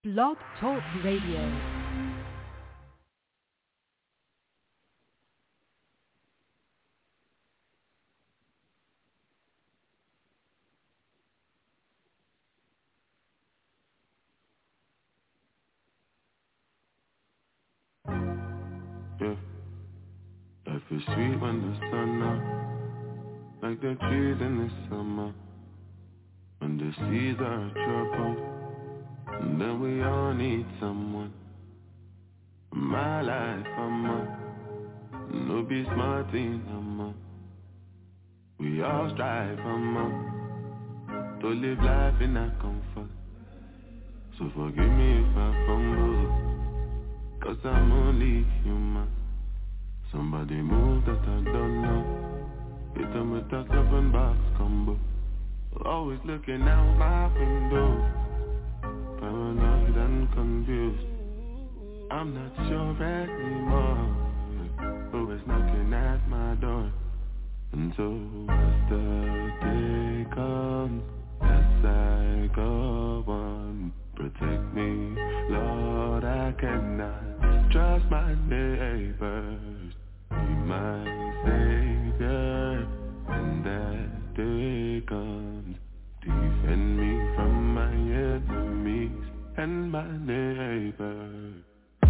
Blog Talk Radio. Yeah, life is sweet when the sun out, like the trees in the summer, when the seas are troubled, and then we all need someone. My life, no be smarting, we all strive, to live life in our comfort. So forgive me if I fumble, 'cause I'm only human. Somebody move that I don't know. Hit them with a 7-box combo. Always looking out my window, paranoid and confused. I'm not sure anymore who is knocking at my door. And so as the day comes, as I go on, protect me, Lord, I cannot trust my neighbors. Be my savior when that day comes. Defend me from my enemies and my neighbors.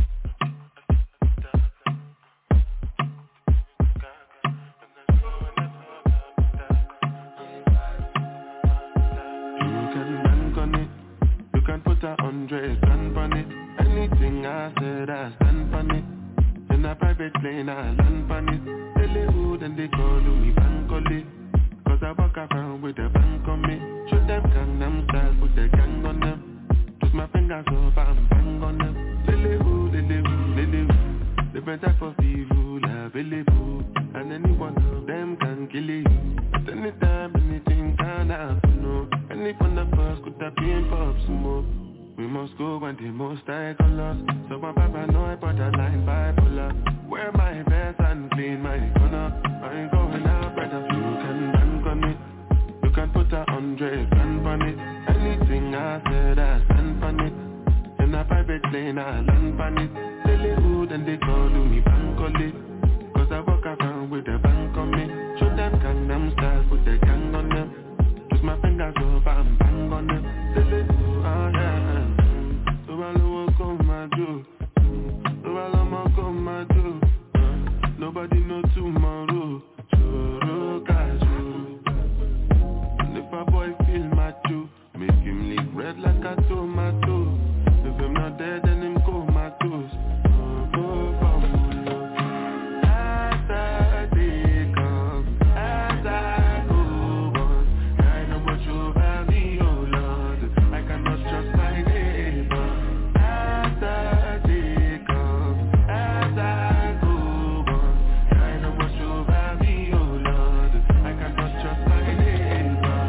Put 100 grand on it. Anything I said, I stand on it. In a private plane, I land on it. They live and they call me Bankole, 'cause I walk around with a bank on me. Show them Gangnam style, put the gang on them. Twist my fingers up and bang on them. They live. They better for people available, and any one of them can kill you. At any time, anything can happen, no. Any fun of us could have been pop smoke. We must go when the most I call us. So I'm paranoid, borderline bipolar. Wear my vest and clean my corner. I ain't going out, brother. You can bank on it. You can put 100 grand on it. Anything I said, I stand on it. In a private plane, I land on it. They live and they call me Bankole, 'cause I walk around with a bank on me. Show them Gangnam style, put the gang on them. Twist my fingers up and bang on them. They live, oh yeah. So I know come my do. So I know come my do. Nobody know tomorrow. Choro casual. And if a boy feel macho, make him lick red like a tomato. If I'm not dead, then him comatose. Go for as the day comes, as I go on, I know much over me, oh Lord. I cannot trust my neighbor. As the day comes, as I go on, I know much over me, oh Lord. I cannot trust my neighbor.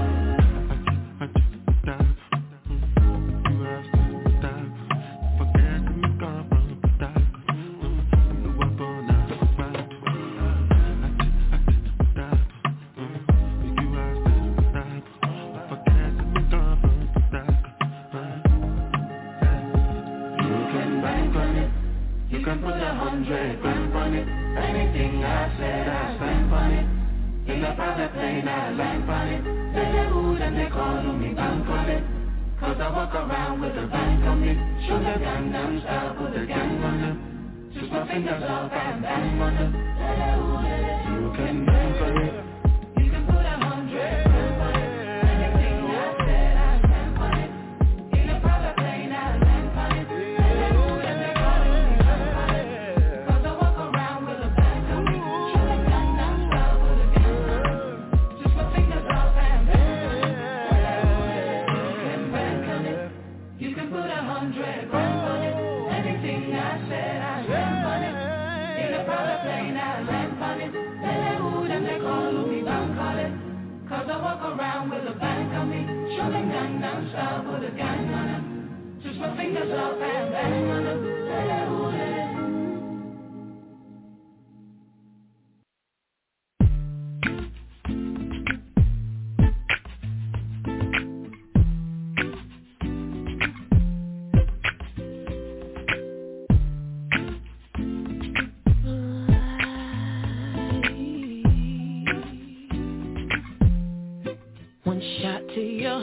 You have to stop. Forget me, come from the dark. You were born out of my stop. You have to stop. Forget me, come from the dark. You can bank on it. You can put 100 grand on it. Anything I said, I stand on it. In a private plane, I land on it. They live and they call me Bankole, 'cause I walk around with a bank on me. Show the Gangnam style, put the gang on them. Twist my fingers up and bang on them. You can bank on it. You can put 100 grand on it. Anything I said, I stand on it. In a private plane, I land on it. They live and they call me Bankole, 'cause I walk around with a bank on me. Show the Gangnam style, put the gang on them. Twist my fingers up and bang on them. You can put 100 grand on it. Anything I said, I stand on it. In a private plane, I land on it. They live and they call me Bankole, 'cause I walk around with a bank on me. Show them Gangnam style, put a gang on them. Twist my fingers up and bang on them.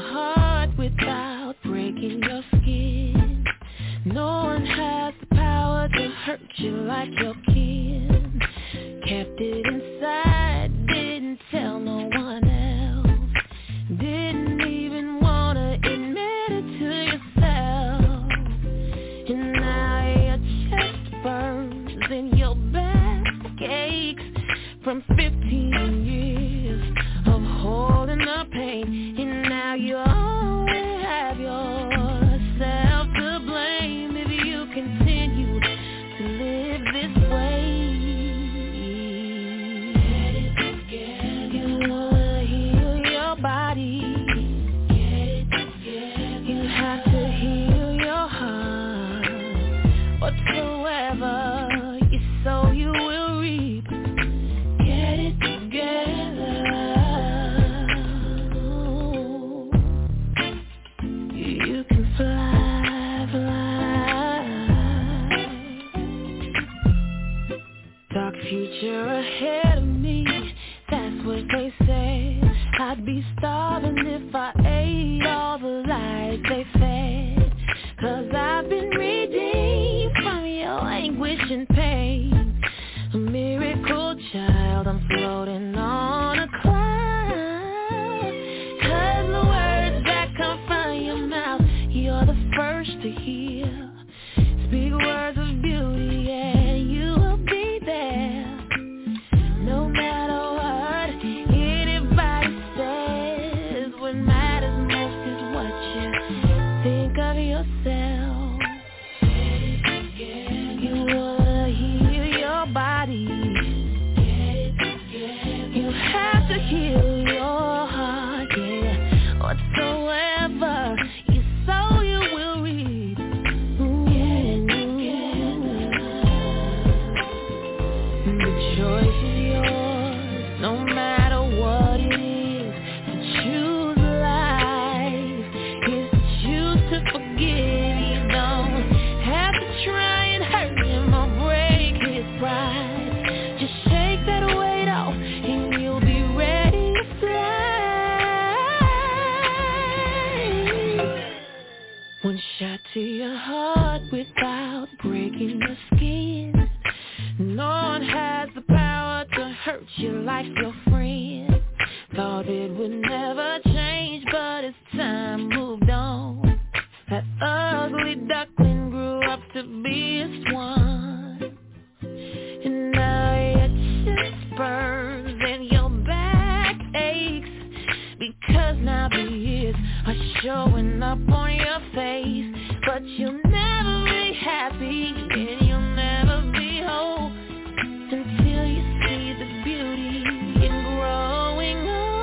heart without breaking your skin. No one has the power to hurt you like your kin. Kept it inside, didn't tell no one else. Didn't even wanna admit it to yourself. And now your chest burns and your back aches from 15 years of holding the pain. And now you only have yourself to blame if you continue to live this way. You wanna heal your body. You have to heal your heart. Whatsoever you sow, you will reap. Get it together. You can fly, fly. Dark future ahead of me, that's what they say. I'd be starving if I ate all the lies they fed. 'Cause I've been redeemed from your anguish and pain. A miracle child, I'm floating on a cloud. 'Cause the words that come from your mouth, you're the first to hear. Speak words of beauty and you will be there. No matter what anybody says, what matters most is what you think of yourself. You wanna heal your body. You have to heal your heart, yeah. Whatsoever you sow, you will reap. The choice is yours, no matter what it is. To choose life is to choose to forgive. You don't have to try and hurt him or break his pride. Just shake that weight off and you'll be ready to fly. One shot to your heart without breaking your skin. No one has the power to hurt you like your friend. Thought it would never change, but as time moved on, that ugly duckling grew up to be a swan. And now your chest burns and your back aches, because now the years are showing up on your face. But you'll never be happy and you'll never be whole until you see the beauty in growing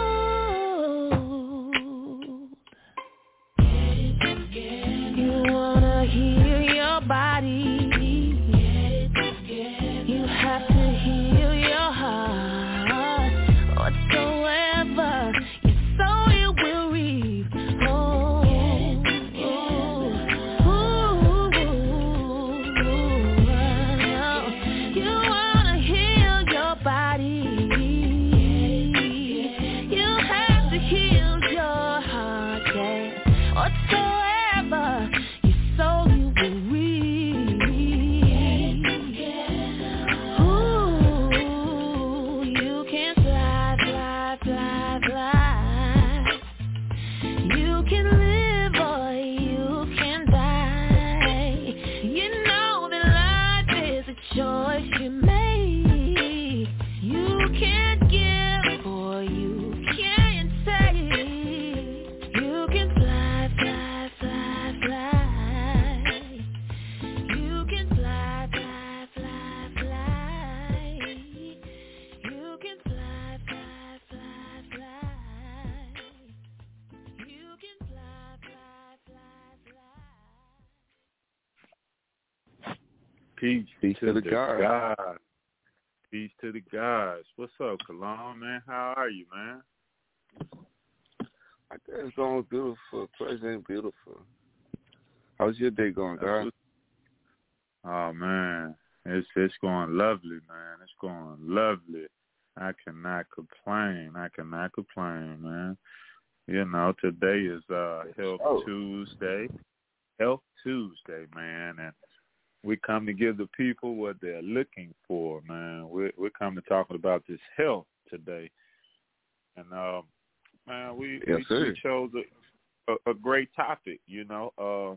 old. You wanna heal your body. You have to heal your heart. Whatsoever you sow, you will reap. You wanna heal your body. You have to heal your heart, yeah. Whatsoever you sow, you will reap. Ooh, you can fly, fly, fly, fly. You can live or you can die. You know that life is a choice you make. You can't give or you can't take. You can fly, fly, fly, fly. You can fly, fly, fly, fly. You can fly, fly, fly, fly. You can fly, fly, fly, fly. Peace to the God. Peace to the guys. What's up, Cologne, man? How are you, man? I guess it's going beautiful. President beautiful. How's your day going, God? Oh, man. It's going lovely, man. It's going lovely. I cannot complain, man. You know, today is Health Tuesday. Health Tuesday, man, and we come to give the people what they're looking for, man. We're coming to talk about this health today, and man, we chose a great topic. You know,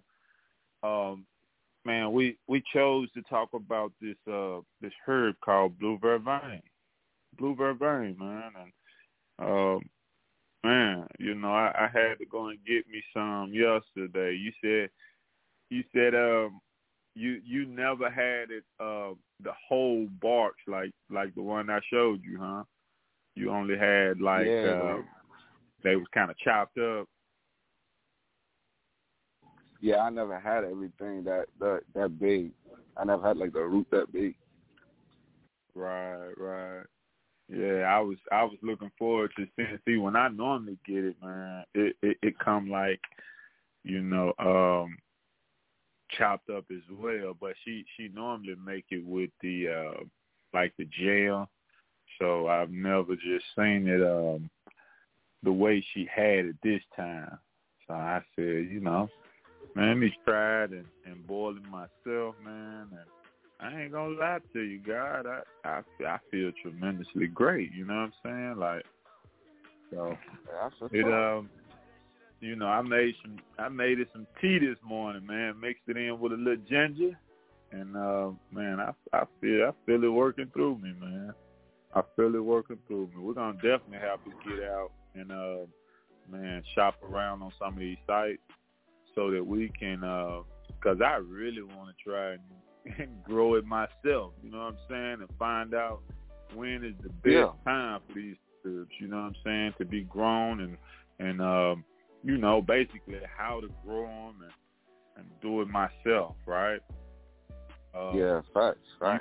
man, we chose to talk about this herb called blue vervain. Blue vervain, man, and man, you know, I had to go and get me some yesterday. You said you never had it the whole bark like the one I showed you, huh? You only had they was kind of chopped up. Yeah, I never had everything that big. I never had like the root that big. Right. Yeah, I was looking forward to seeing. See, when I normally get it, man, it come like, you know, chopped up as well. But she normally make it with the like the gel. So I've never just seen it the way she had it this time. So I said, you know, man, let me try it and boil it myself, man. And I ain't gonna lie to you, God. I feel tremendously great. You know what I'm saying? Like, so it you know, I made it some tea this morning, man. Mixed it in with a little ginger, and man, I feel it working through me, man. I feel it working through me. We're gonna definitely have to get out and man, shop around on some of these sites so that we can, because I really want to try and grow it myself. You know what I'm saying? And find out when is the best time for these herbs. You know what I'm saying? To be grown and you know, basically how to grow them and do it myself, right? Yeah, facts.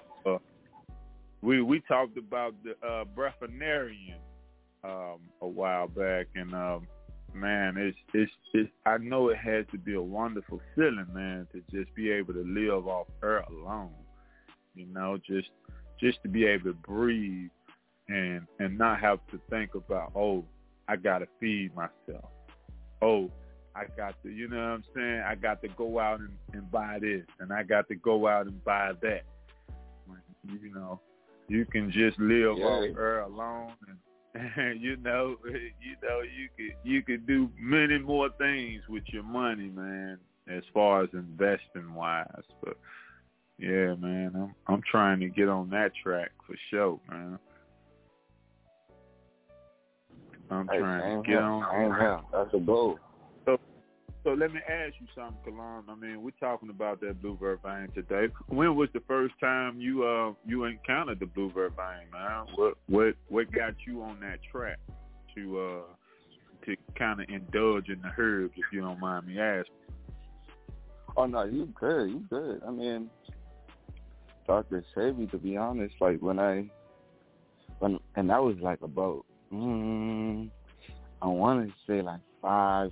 We talked about the breatharian a while back, and man, it's I know it has to be a wonderful feeling, man, to just be able to live off air alone. You know, just to be able to breathe and not have to think about, oh, I gotta feed myself. Oh, I got to, you know what I'm saying? I got to go out and buy this, and I got to go out and buy that. You know, you can just live off air alone, and you know, you could do many more things with your money, man, as far as investing wise. But yeah, man, I'm trying to get on that track for sure, man. I'm trying to get on. That's a goal. So let me ask you something, Kalon. I mean, we're talking about that blue vervain today. When was the first time you encountered the blue vervain, man? What got you on that track to kind of indulge in the herbs, if you don't mind me asking? Oh no, you good. I mean, Dr. Sebi, to be honest, like when and that was like about I want to say like 5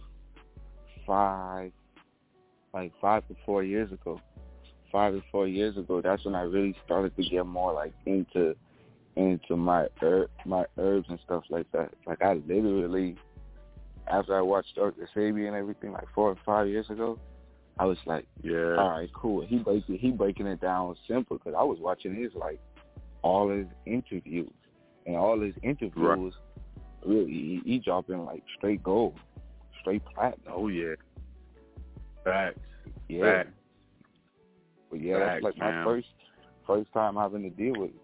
to 4 years ago. 5 to 4 years ago, that's when I really started to get more like into my herbs and stuff like that. Like I literally, after I watched Dr. Sebi and everything like 4 or 5 years ago, I was like, yeah, all right, cool. He breaking it down simple, because I was watching his like all his interviews, and all his interviews really he dropping like straight gold, straight platinum. Oh yeah, facts. Yeah, facts. But yeah, that's like my first time having to deal with it.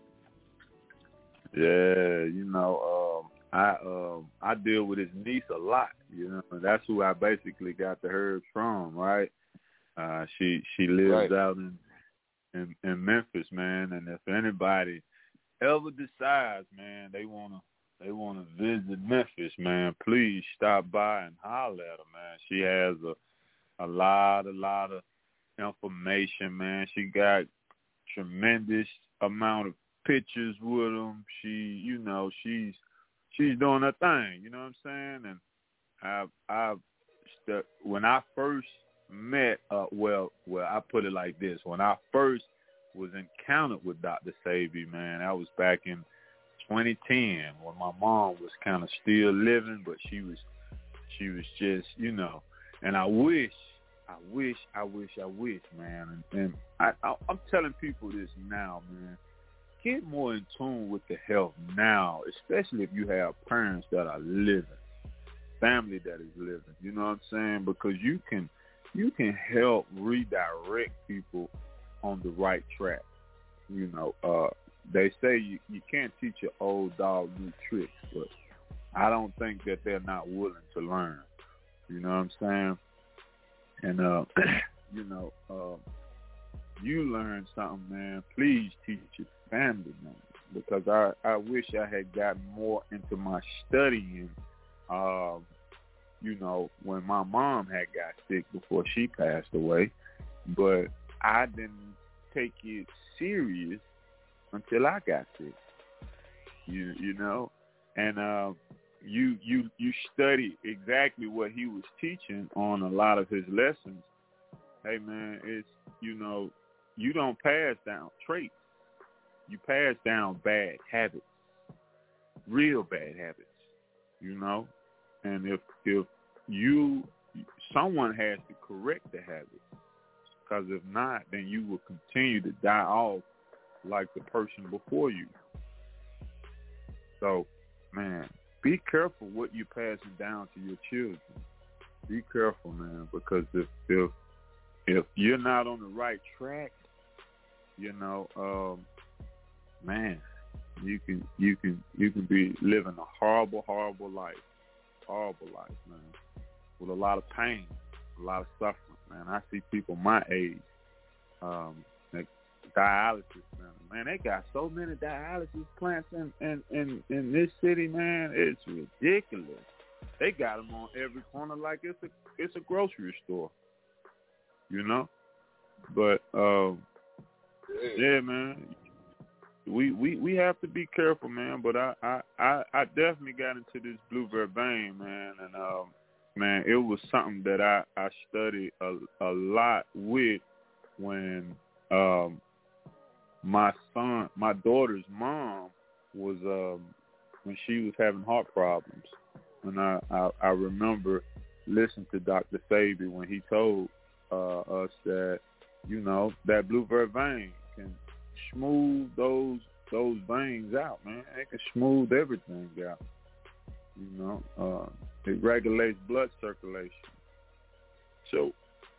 Yeah, you know, I deal with his niece a lot. You know, and that's who I basically got the herbs from, right? She lives out in Memphis, man. And if anybody ever decides, man, they wanna visit Memphis, man, please stop by and holler at her, man. She has a lot of information, man. She got tremendous amount of pictures with them. She, you know, she's doing her thing. You know what I'm saying? And when I first met, well, I put it like this: when I first was encountered with Dr. Sebi, man, that was back in 2010 when my mom was kind of still living, but she was She was just, and I wish, man. And I'm telling people this now, man. Get more in tune with the health now, especially if you have parents that are living, family that is living. You know what I'm saying? Because you can help redirect people on the right track. They say you can't teach an old dog new tricks, but I don't think that they're not willing to learn. You know what I'm saying? And, you learn something, man. Please teach your family, man, because I wish I had gotten more into my studying, when my mom had got sick before she passed away. But I didn't take it serious until I got sick, and you study exactly what he was teaching on a lot of his lessons. Hey, man, it's, you don't pass down traits. You pass down bad habits, real bad habits, and if someone has to correct the habits, because if not, then you will continue to die off like the person before you. So, man, be careful what you're passing down to your children. Be careful, man, because if you're not on the right track, man, you can be living a horrible life, man, with a lot of pain, a lot of suffering, man. I see people my age, like dialysis centers, man. They got so many dialysis plants in this city, man. It's ridiculous. They got them on every corner like it's a grocery store, But yeah, man. We have to be careful, man. But I definitely got into this Bluebird vein, man, and man, it was something that I studied a lot with when my daughter's mom was when she was having heart problems, and I remember listening to Dr. Sabi when he told us that that Bluebird vein can smooth those veins out, man. It can smooth everything out. It regulates blood circulation. So,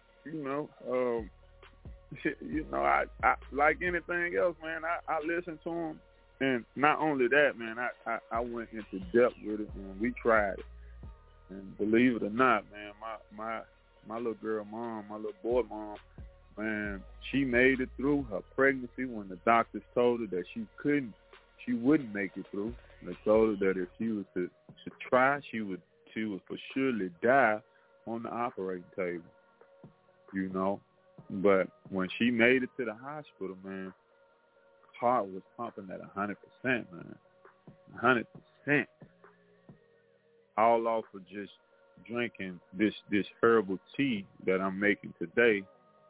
I like anything else, man. I listen to him, and not only that, man. I went into depth with it, and we tried it. And believe it or not, man, my little girl mom, my little boy mom, man, she made it through her pregnancy when the doctors told her that she wouldn't make it through. They told her that if she was to try, she would for surely die on the operating table, But when she made it to the hospital, man, heart was pumping at 100%, man, 100%. All off of just drinking this herbal tea that I'm making today,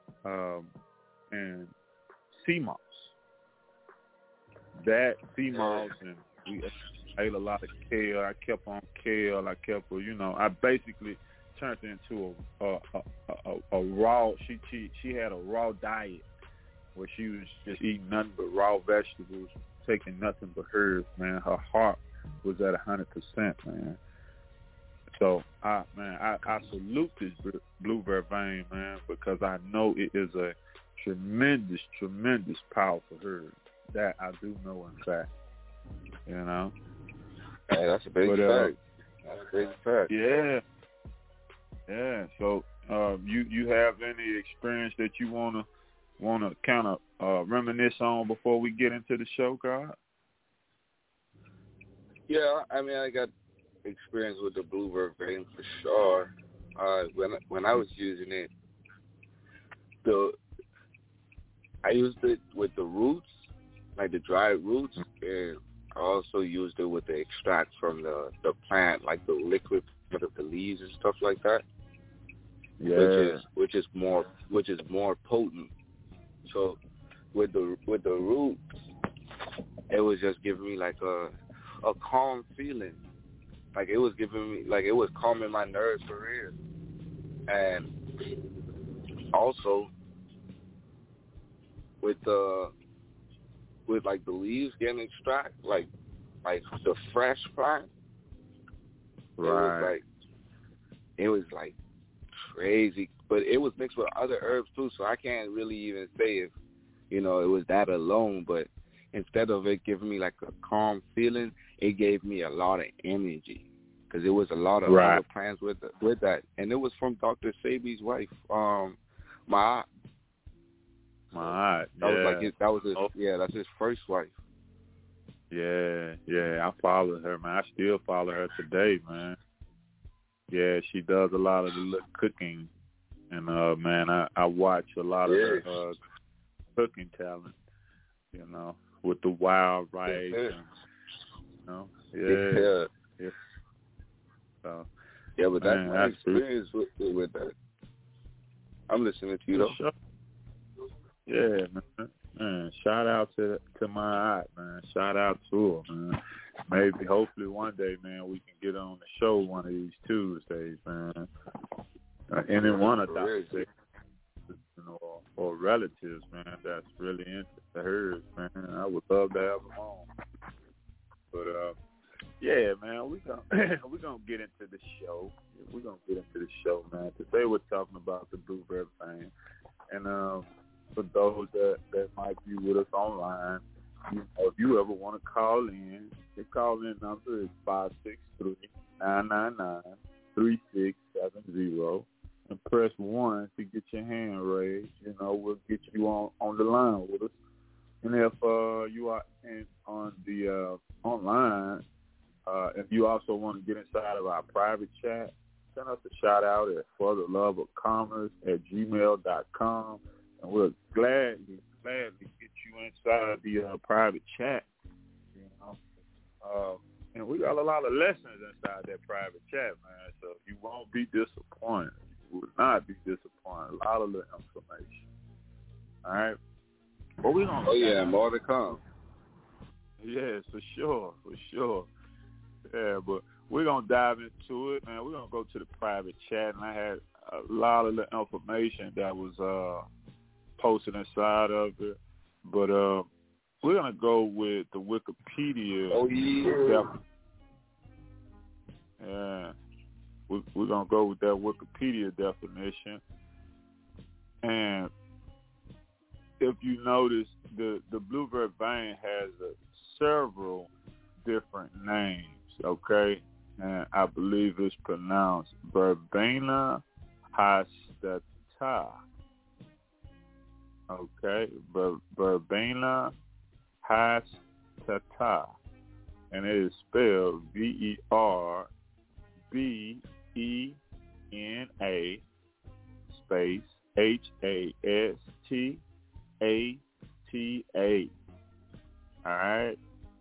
and sea moss. That sea moss, and we ate a lot of kale. I kept on kale. I basically turned it into a raw. She had a raw diet where she was just eating nothing but raw vegetables, taking nothing but herbs. Man, her heart was at 100%, man. So, I salute this Bluebird vein, man, because I know it is a tremendous, tremendous powerful herb. That I do know, in fact. Hey, that's a big fact. That's a big fact. Yeah. Yeah. So, you have any experience that you wanna kind of reminisce on before we get into the show, God? Yeah, I mean, I got experience with the Bluebird vein for sure. When I was using it, I used it with the roots, like the dried roots, and I also used it with the extract from the plant, like the liquid of the leaves and stuff like that. Yeah. Which is more potent. So with the roots, it was just giving me like a calm feeling. Like, it was giving me, like, it was calming my nerves for real. And also, with like the leaves getting extracted, like the fresh plant, Right. it was like crazy, but it was mixed with other herbs too, so I can't really even say if, it was that alone. But instead of it giving me like a calm feeling, it gave me a lot of energy, because it was a lot of other plants with that, and it was from Dr. Sebi's wife, Ma'at. Ma'at, yeah. That's his first wife. Yeah, I followed her, man. I still follow her today, man. Yeah, she does a lot of the little cooking, and man, I watch a lot of her cooking talent, with the wild rice, and, yeah. So, yeah, but that's my experience with that. I'm listening to you though. Sure. Yeah, man. Shout out to my aunt, man. Shout out to her, man. Maybe, hopefully, one day, man, we can get on the show one of these Tuesdays, man. Any one of Dr. or relatives, man, that's really into hers, man. I would love to have them on. But yeah, man, we're gonna get into the show. We're gonna get into the show, man. Today we're talking about the Bluebird Band, and for those that might be with us online, if you ever want to call in, the call-in number is 563-999-3670, and press 1 to get your hand raised. We'll get you on the line with us. And if you are on the online, if you also want to get inside of our private chat, send us a shout out at fortheloveofcommerce@gmail.com, and we'll gladly get you inside the private chat. And we got a lot of lessons inside that private chat, man. So you won't be disappointed. You will not be disappointed. A lot of the information. All right. But we gonna. More to come. Yes, for sure. Yeah, but we're going to dive into it, man. We're going to go to the private chat, and I had a lot of the information that was posted inside of it. But we're going to go with the Wikipedia. Oh, yeah. Yeah. We're going to go with that Wikipedia definition. And if you notice, the Bluebird vein has several different names, okay? And I believe it's pronounced Verbena hastata. Okay? Verbena hastata. And it is spelled VERBENA space HASTATA. All right?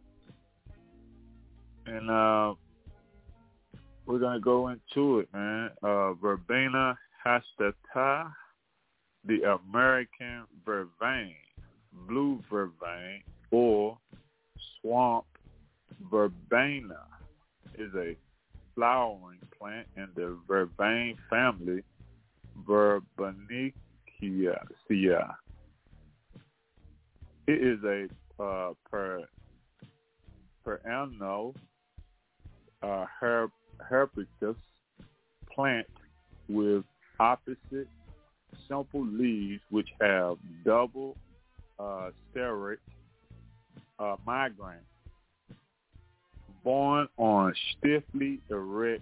And we're going to go into it, man. Verbena hastata, the American vervain, blue vervain, or swamp verbena, is a flowering plant in the vervain family, Verbeniaceae. It is a perennial herbaceous plant with opposite simple leaves which have double serrate migraine. Borne on stiffly erect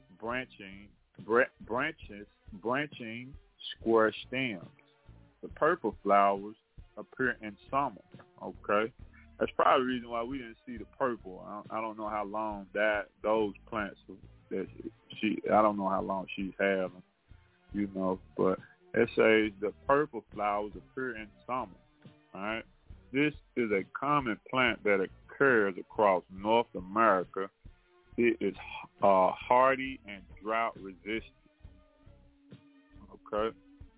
branching square stems. The purple flowers appear in summer. Okay, that's probably the reason why we didn't see the purple. I don't know how long those plants that I don't know how long she's having, but it says the purple flowers appear in summer. All right, this is a common plant that occurs across North America. It is hardy and drought resistant. Okay.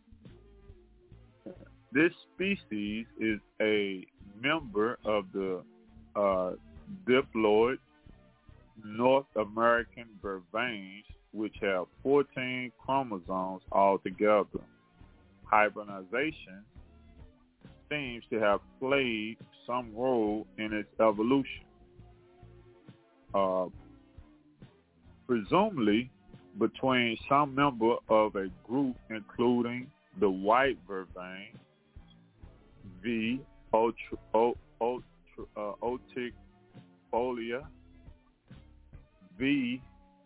This species is a member of the diploid North American vervains, which have 14 chromosomes altogether. Hibernization seems to have played some role in its evolution. Presumably between some member of a group including the white vervain, V. otifolia, V.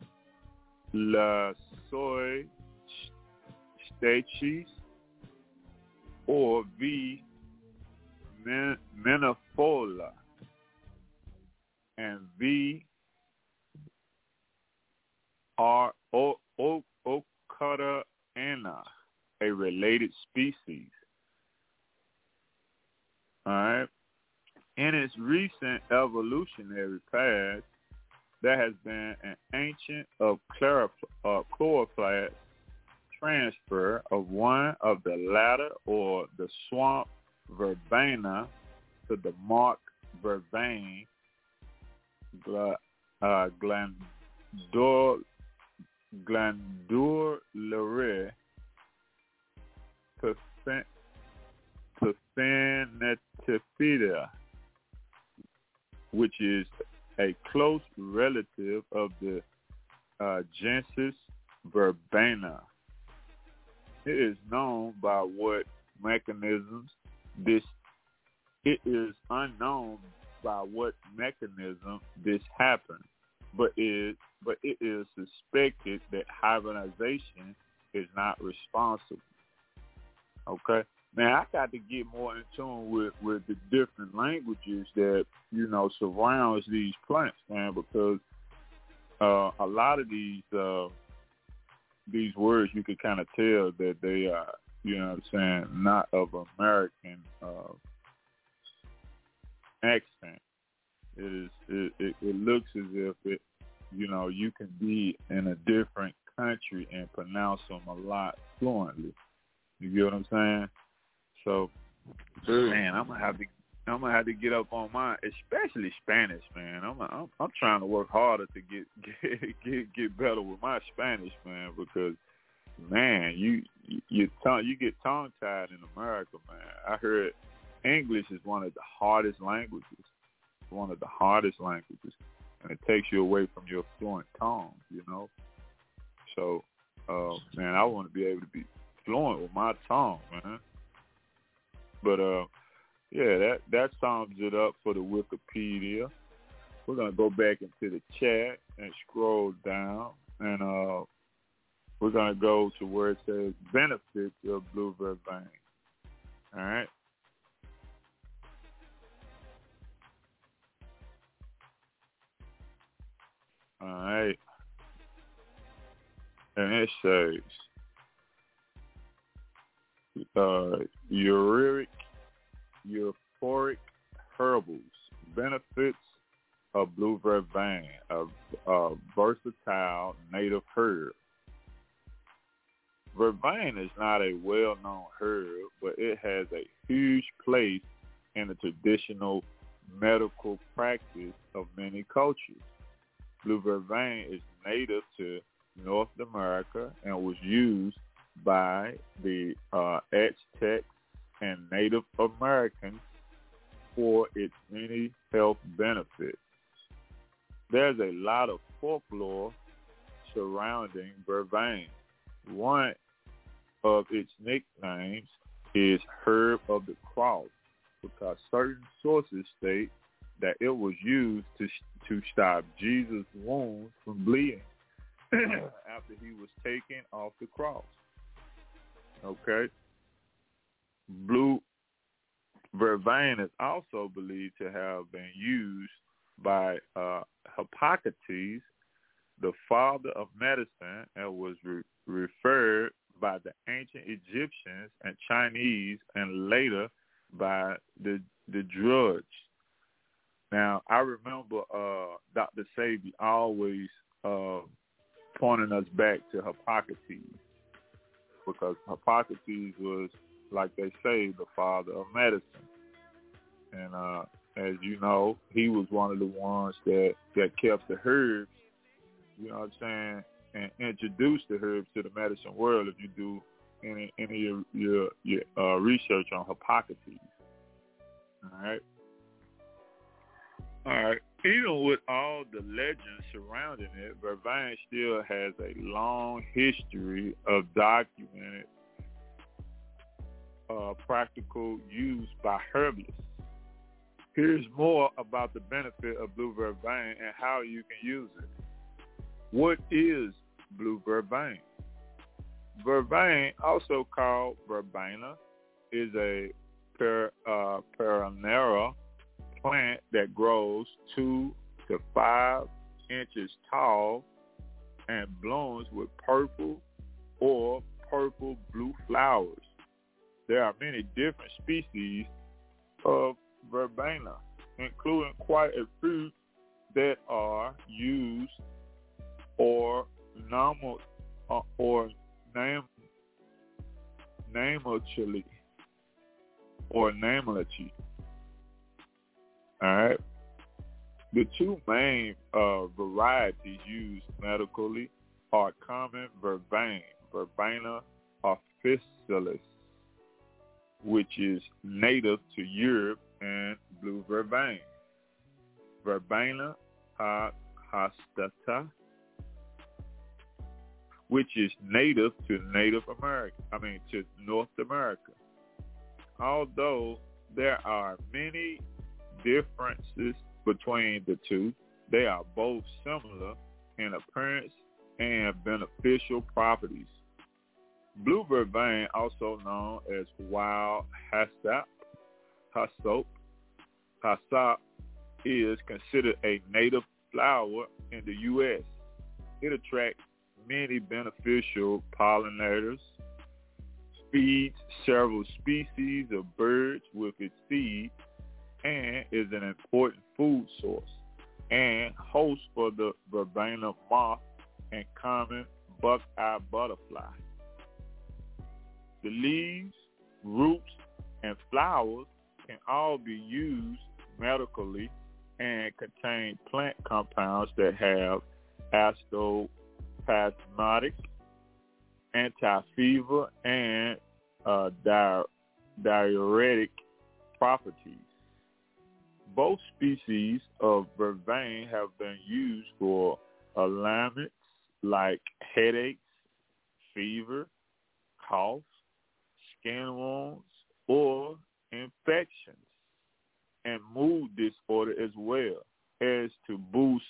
lasoy stachys, or V. menifolia, and V. Ocutana, a related species. All right. In its recent evolutionary past, there has been an ancient of chloroplast transfer of one of the latter or the swamp verbena to the mark vervain glandulare Pafenetifida, which is a close relative of the genus Verbena. It is unknown by what mechanism this happened, but it is suspected that hibernization is not responsible. Okay. Now I got to get more in tune with the different languages that, surrounds these plants, man, because a lot of these words you can kind of tell that they are, not of American accent. It looks as if it, you can be in a different country and pronounce them a lot fluently. You get what I'm saying? So, man, I'm gonna have to get up on mine, especially Spanish, man. I'm trying to work harder to get better with my Spanish, man, because, man, you get tongue tied in America, man. I heard English is one of the hardest languages. And it takes you away from your fluent tongue, So, man, I want to be able to be fluent with my tongue, man. But, yeah, that sums it up for the Wikipedia. We're going to go back into the chat and scroll down, and we're going to go to where it says benefits of blue vervain. All right? All right. And it says, euphoric herbals, benefits of blue vervain, a versatile native herb. Vervain is not a well-known herb, but it has a huge place in the traditional medical practice of many cultures. Blue vervain is native to North America and was used by the Aztecs and Native Americans for its many health benefits. There's a lot of folklore surrounding vervain. One of its nicknames is Herb of the Cross, because certain sources state that it was used to stop Jesus' wounds from bleeding after he was taken off the cross. Okay. Blue vervain is also believed to have been used by Hippocrates, the father of medicine, and was referred by the ancient Egyptians and Chinese, and later by the Druids. Now, I remember Dr. Sebi always pointing us back to Hippocrates, because Hippocrates was, like they say, the father of medicine. And as you know, he was one of the ones that kept the herbs, you know what I'm saying, and introduced the herbs to the medicine world. If you do any of your research on Hippocrates, all right. Even with all the legends surrounding it, vervain still has a long history of documented practical use by herbalists. Here's more about the benefit of blue vervain and how you can use it. What is blue vervain? Vervain, also called verbena, is a perennial plant that grows 2 to 5 inches tall and blooms with purple or purple-blue flowers. There are many different species of verbena, including quite a few that are used or namely. All right. The two main varieties used medically are common vervain, Verbena officinalis, which is native to Europe, and blue vervain, Verbena hastata, which is native to North America. Although there are many differences between the two, they are both similar in appearance and beneficial properties. Blue vervain, also known as wild hyssop, is considered a native flower in the U.S. It attracts many beneficial pollinators, feeds several species of birds with its seed, and is an important food source and host for the verbena moth and common buckeye butterfly. The leaves, roots, and flowers can all be used medically and contain plant compounds that have antispasmodic, anti-fever, and diuretic properties. Both species of vervain have been used for ailments like headaches, fever, cough, skin wounds, or infections, and mood disorder as well as to boost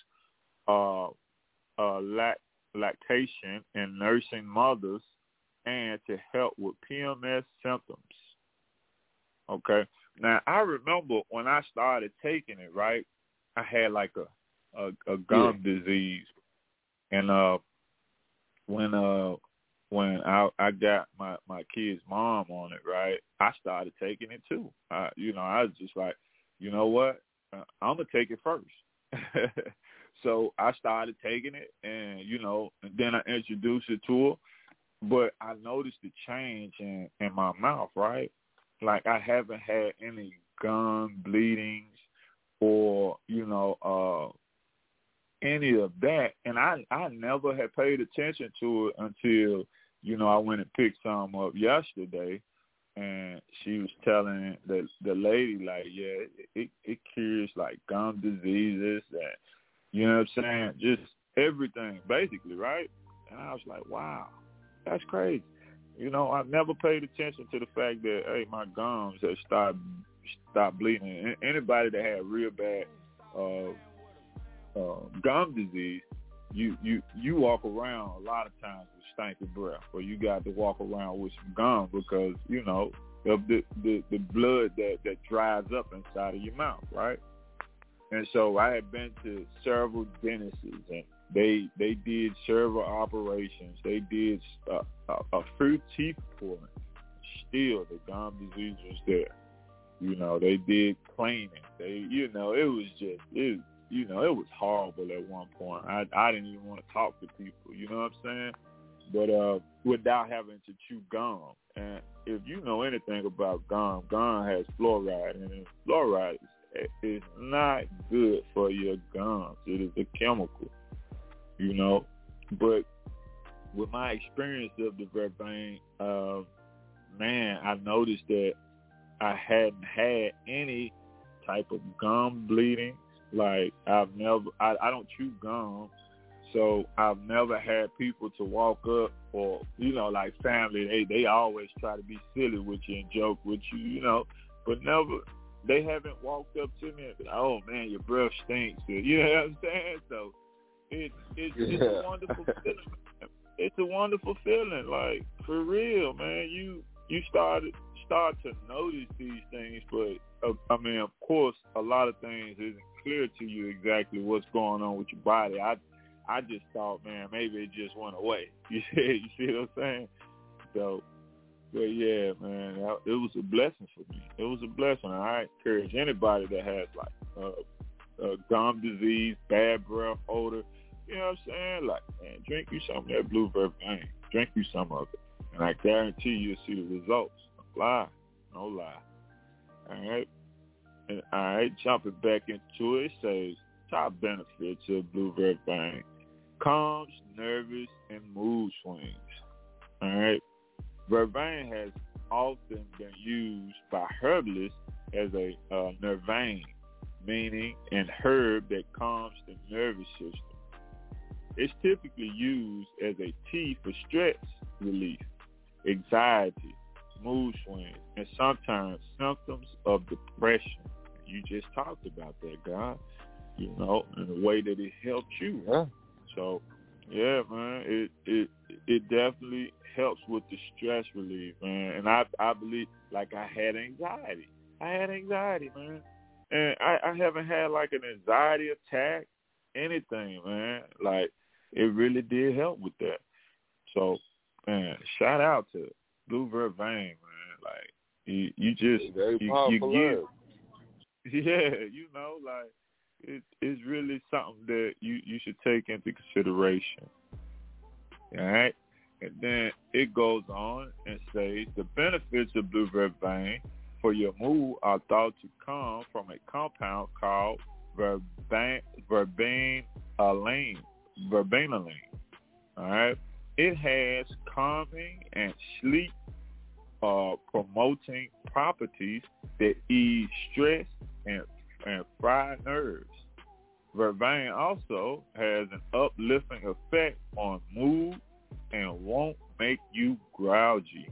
lactation in nursing mothers and to help with PMS symptoms. Okay. Now, I remember when I started taking it, right, I had like a gum disease. And when I got my kid's mom on it, right, I started taking it too. I was just like, you know what, I'm going to take it first. So I started taking it, and then I introduced it to her. But I noticed the change in my mouth, right? Like I haven't had any gum bleedings or, any of that. And I never had paid attention to it until, I went and picked some up yesterday, and she was telling the lady, like, yeah, it cures like gum diseases and, you know what I'm saying, just everything basically, right? And I was like, wow, that's crazy. I never paid attention to the fact that, hey, my gums have stopped bleeding. Anybody that had real bad gum disease, you walk around a lot of times with stinky breath, or you got to walk around with some gum because, of the blood that dries up inside of your mouth, right? And so I had been to several dentists, and they did several operations. They did a few teeth pulling. Still, the gum disease was there. They did cleaning. It was horrible at one point. I didn't even want to talk to people. You know what I'm saying? But without having to chew gum. And if you know anything about gum has fluoride, and fluoride is is not good for your gums. It is a chemical, you know. But with my experience of the vervain, man, I noticed that I hadn't had any type of gum bleeding. Like I don't chew gum, so I've never had people to walk up or, you know, like family, they always try to be silly with you and joke with you, you know, but they haven't walked up to me and been, oh man, your breath stinks. You know what I'm saying? So it's a wonderful feeling. It's a wonderful feeling, like for real, man. You start to notice these things, but I mean, of course, a lot of things isn't clear to you exactly what's going on with your body. I just thought, man, maybe it just went away. You see what I'm saying? So, but yeah, man, it was a blessing for me. It was a blessing. I encourage anybody that has like gum disease, bad breath, odor, you know what I'm saying? Like, man, drink you some of that blue vervain. Drink you some of it, and I guarantee you'll see the results. No lie. All right. And all right, jumping back into it, it says top benefits of blue vervain: calms, nervous, and mood swings. All right. Vervain has often been used by herbalists as a nervain, meaning an herb that calms the nervous system. It's typically used as a tea for stress relief, anxiety, mood swings, and sometimes symptoms of depression. You just talked about that, God, you know, in the way that it helped you. Yeah. So, yeah, man, it definitely helps with the stress relief, man. And I believe, like, I had anxiety. Man. And I haven't had, like, an anxiety attack, anything, man. Like, it really did help with that. So, man, shout out to blue vervain, man. Like, you just, you give. Yeah, you know, like, it's really something that you should take into consideration. All right? And then it goes on and says, the benefits of blue vervain for your mood are thought to come from a compound called verbainaline. All right? It has calming and sleep promoting properties that ease stress and fried nerves. Vervain also has an uplifting effect on mood and won't make you grouchy.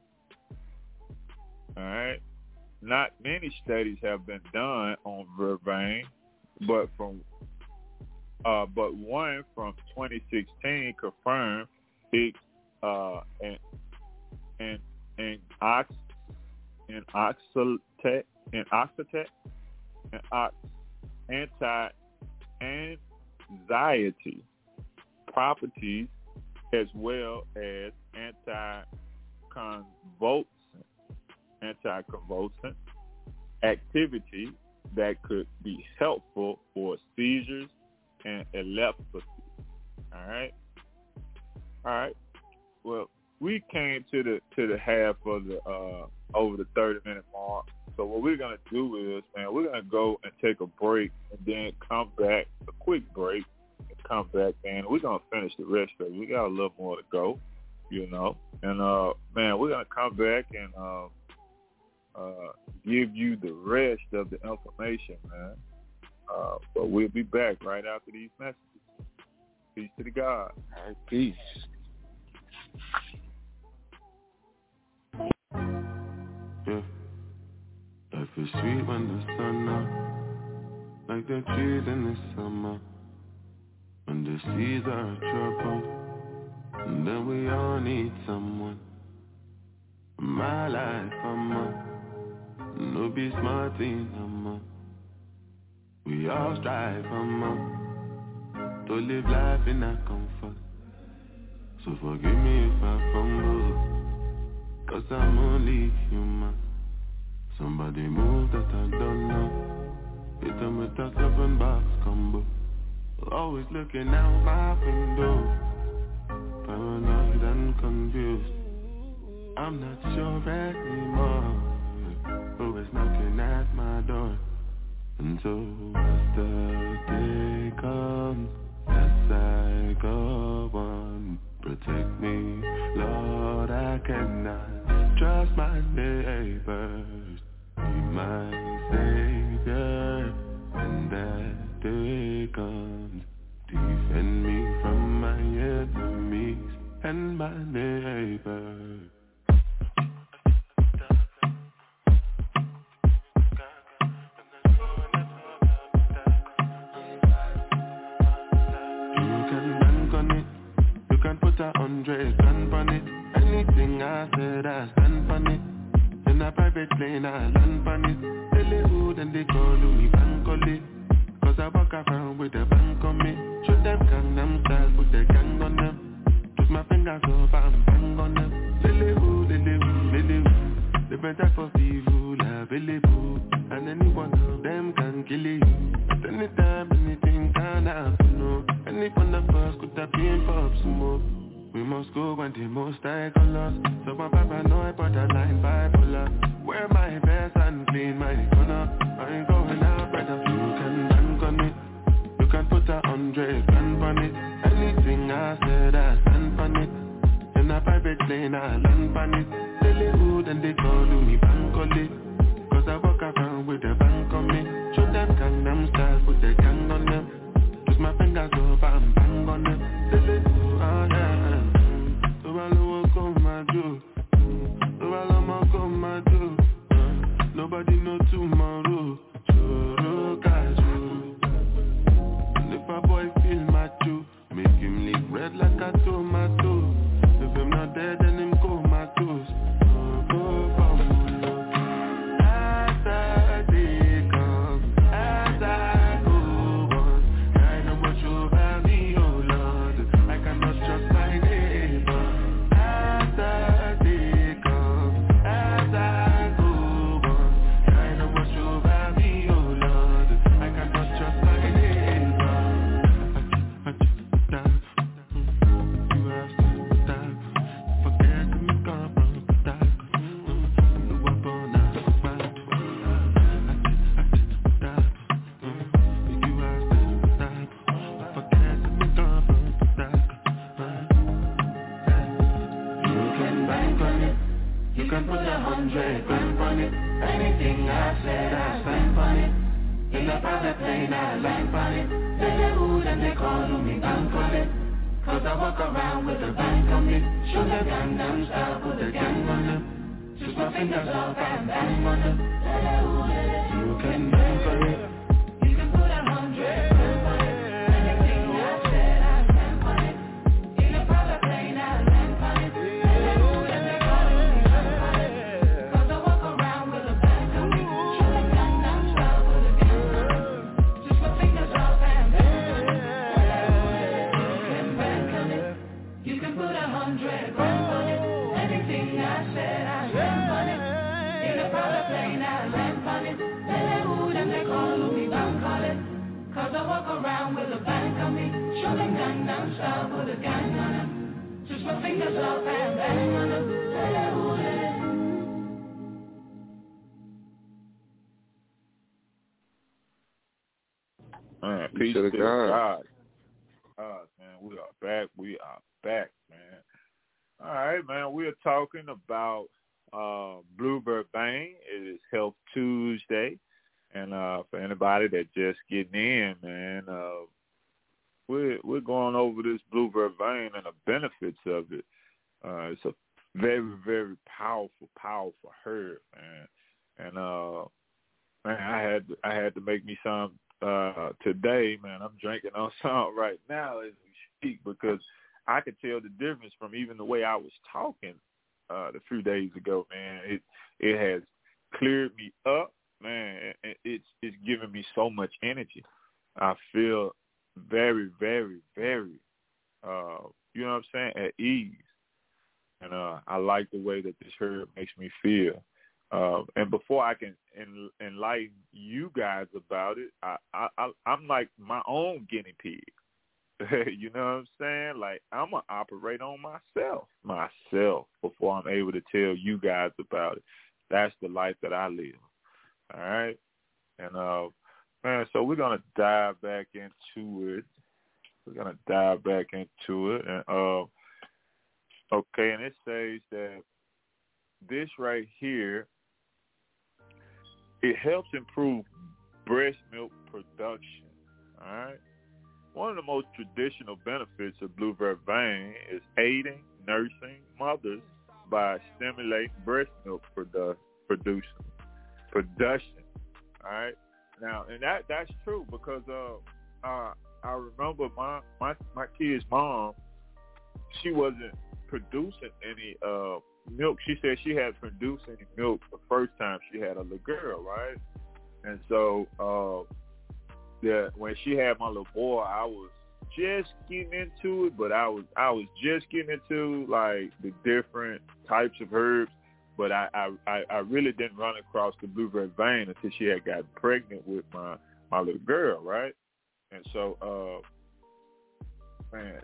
All right. Not many studies have been done on vervain, but one from 2016 confirmed it anti-anxiety properties as well as anti-convulsant activity that could be helpful for seizures and epilepsy. All right. Well, we came to the half of the over the 30-minute mark. So what we're gonna do is, man, we're gonna go and take a break and then come back, a quick break, and come back, and we're gonna finish the rest of it. We got a little more to go, you know. And man, we're gonna come back and give you the rest of the information, man. But we'll be back right after these messages. Peace to the God. All right, peace. Yeah. Life is sweet when the sun out, like the trees in the summer, when the seas are troubled, and then we all need someone. My life, no be smart in we all strive, to live life in a comfort. So forgive me if I fumble, 'cause I'm only human. Somebody move that I don't know. Hit them with that 7-box combo. Always looking out my window, paranoid and confused. I'm not sure anymore who is knocking at my door. And so as the day comes, as I go on, protect me, Lord, I cannot trust my neighbors. Be my savior when that day comes. Defend me from my enemies and my neighbors. You can put 100 grand on it. Anything I said, I stand on it. In a private plane, I land on it. They live good and they call me Bankole. Cause I walk around with a bank on me. Shoot them Gangnam style, put the gang on them. Put my fingers up and bang on them. They live good, they live good, they live good. The better for people available. And any one of them can kill you. At any time, anything can happen, no. Any one of us could have been pop some more. We must go when the most I call us. So I'm paranoid, but I line bipolar. Wear my vest and clean my corner. I ain't going out, brother. You can bank on it. You can put 100 grand on it. Anything I said, I stand on it. In a private plane, I land on it. They live good and they call me Bankole. Cause I walk around with a bank on me. Show them Gangnam style, put the gang on them. Twist my fingers up and bang on them. They live good, oh yeah. So I know come my do. So I know come my do. Nobody know tomorrow. Choro casual. And if a boy feel macho, make him lick red like a tomato. If him not dead, then him comatose. Oh, as I day come, as I go on, I know what you have me, oh Lord. I cannot trust my neighbor. As I day come, as I go on, I know what you have me, oh Lord. I cannot trust my neighbor. You have to stop. Forget to me, come from the dark. You up on a fight. You have to stop. Forget to me, come from the dark. You can bank on it. You can put 100 grand on it. Anything I said, I stand on it. In a private plane, I land on it. They live good and they call me Bankole. Cause I walk around with a bank on me. Show the Gangnam style, put the gang on them. Twist my fingers off and bang on them. You can bank on it. You can put 100 grand on it. Anything I said, I stand on it. In a private plane, I land on it. They live good and they call me Bankole. Cause I walk around with a bank on me. Show the Gangnam style, put the gang on them. Twist my fingers off and bang on them. You can put 100 grand on it. Anything I said, I stand on it. In a private plane, I land on it. They live good and they call me Bankole. Cause I walk around with a bank on me. Show them Gangnam style, put a gang on them. Twist my fingers off and bang on them. They live good. Man, peace to God. Man, we are back, man. All right, man, we are talking about Bluebird Bang. It is Health Tuesday, and for anybody that just getting in, man, we're going over this Bluebird Bang and the benefits of it. It's a very, very powerful herb, man. And man, I had to make me some today, man. I'm drinking on some right now as we speak because I could tell the difference from even the way I was talking a few days ago, man. It has cleared me up, man. It's given me so much energy. I feel very, very, very, you know what I'm saying, at ease. And I like the way that this herb makes me feel. And before I can enlighten you guys about it, I'm like my own guinea pig. You know what I'm saying? Like, I'm going to operate on myself before I'm able to tell you guys about it. That's the life that I live. All right? And, Man, so we're gonna dive back into it. And okay, and it says that this right here, it helps improve breast milk production. All right. One of the most traditional benefits of Blue Vervain is aiding nursing mothers by stimulating breast milk production. All right. Now, and that's true because I remember my kid's mom, she wasn't producing any milk. She said she had produced any milk the first time she had a little girl, right? And so when she had my little boy, I was just getting into it, but I was just getting into like the different types of herbs. But I really didn't run across the Blue Vervain until she had gotten pregnant with my little girl, right? And so, man,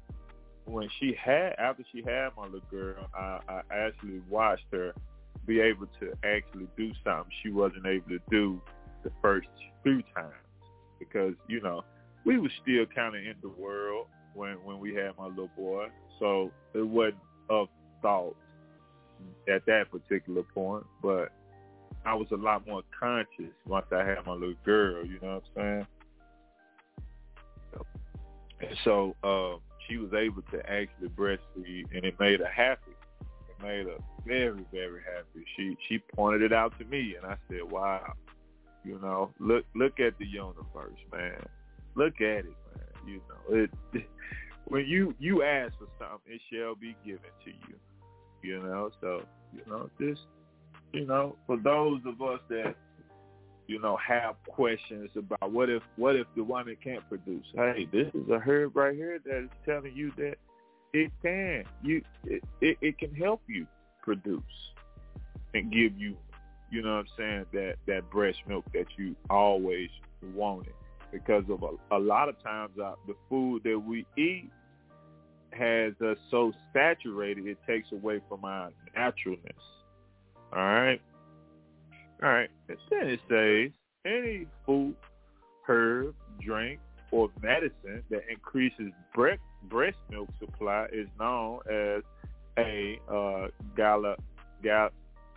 after she had my little girl, I actually watched her be able to actually do something she wasn't able to do the first few times because, you know, we were still kind of in the world when we had my little boy, so it wasn't of thought at that particular point, but I was a lot more conscious once I had my little girl, you know what I'm saying? And so she was able to actually breastfeed, and it made her happy. It made her very, very happy. She pointed it out to me, and I said, wow, you know, look at the universe, man. Look at it, man. You know, when you ask for something, it shall be given to you. You know, so, you know, just, you know, for those of us that, you know, have questions about what if the woman can't produce? Hey, this is a herb right here that is telling you that it can. It can help you produce and give you, you know what I'm saying, that breast milk that you always wanted. Because of a lot of times the food that we eat has us so saturated it takes away from our naturalness. All right. And then it says any food, herb, drink, or medicine that increases breast milk supply is known as a Galactogoju.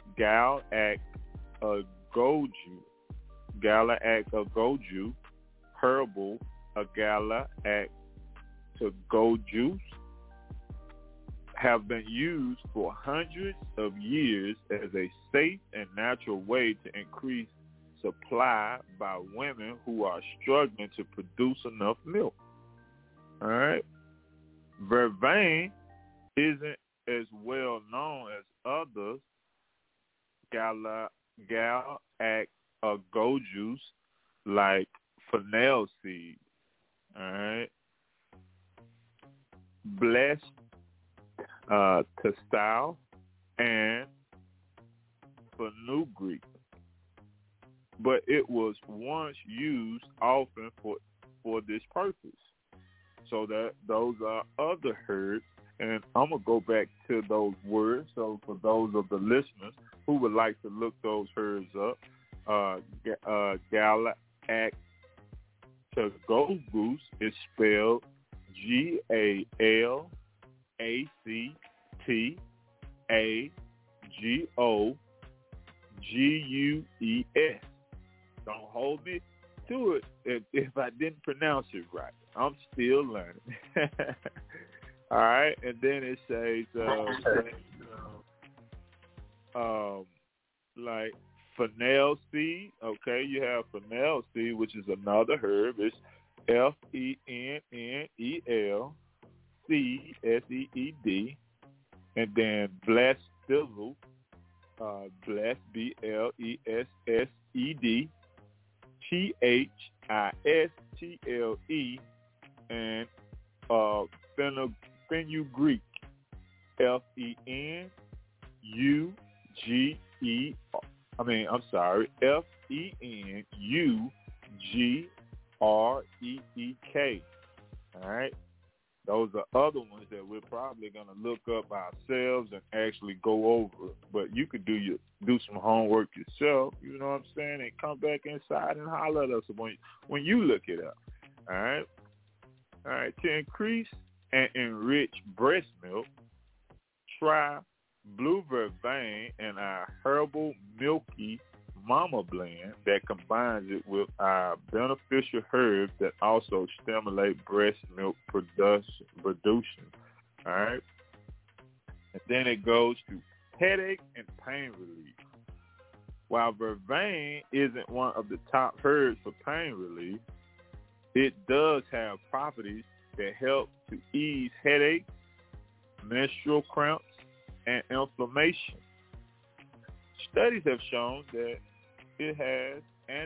Galactogoju herbal Galactogojus have been used for hundreds of years as a safe and natural way to increase supply by women who are struggling to produce enough milk. All right. Vervain isn't as well known as others Galactogojus like fennel seed. All right. Blessed Castile and fenugreek, but it was once used often for this purpose. So that those are other herbs, and I'm gonna go back to those words. So for those of the listeners who would like to look those herbs up, Galactogojus is spelled Galactagojus. Don't hold me to it if I didn't pronounce it right. I'm still learning. All right, and then it says like fennel seed. Okay, you have fennel seed, which is another herb. It's FENNEL CSEED, and then blessed thistle, blessed BLESSED, THISTLE, and fenugreek, FENUGREEK. All right. Those are other ones that we're probably going to look up ourselves and actually go over. But you could do some homework yourself, you know what I'm saying, and come back inside and holler at us when you look it up. All right? All right. To increase and enrich breast milk, try Blue Vervain and our herbal milky mama blend that combines it with our beneficial herbs that also stimulate breast milk production. All right. And then it goes to headache and pain relief. While Vervain isn't one of the top herbs for pain relief, it does have properties that help to ease headaches, menstrual cramps, and inflammation. Studies have shown that it has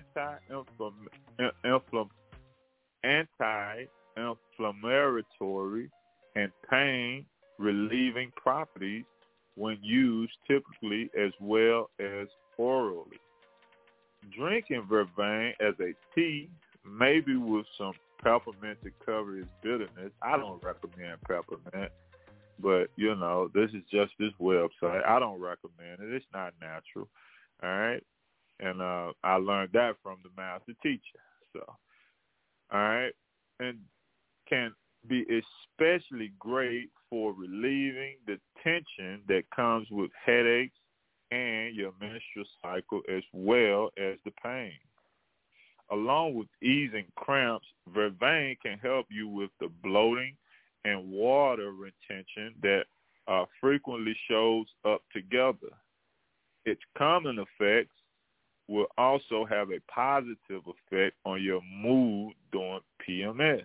anti-inflammatory and pain relieving properties when used typically as well as orally. Drinking Vervain as a tea, maybe with some peppermint to cover its bitterness. I don't recommend peppermint, but, this is just this website. I don't recommend it. It's not natural, all right? And I learned that from the master teacher. So, all right, and can be especially great for relieving the tension that comes with headaches and your menstrual cycle as well as the pain. Along with easing cramps, Vervain can help you with the bloating and water retention that frequently shows up together. Its common effects will also have a positive effect on your mood during PMS.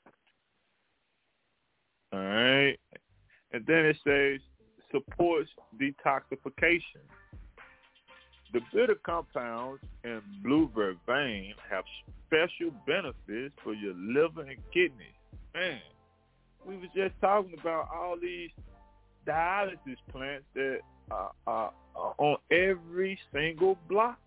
All right. And then it says supports detoxification. The bitter compounds in Blue Vervain have special benefits for your liver and kidneys. Man, we was just talking about all these dialysis plants that are on every single block.